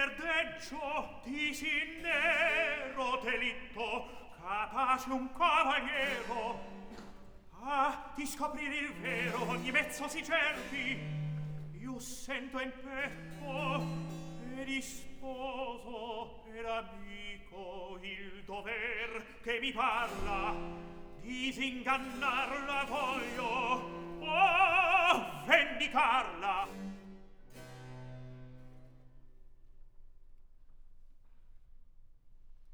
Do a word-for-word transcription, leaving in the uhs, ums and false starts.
verdeggio di sì nero delitto, capace un cavaliero a di scoprire il vero, ogni mezzo si cerchi. Io sento in petto e di sposo e l'amico il dover che mi parla, disingannarla voglio, oh, vendicarla.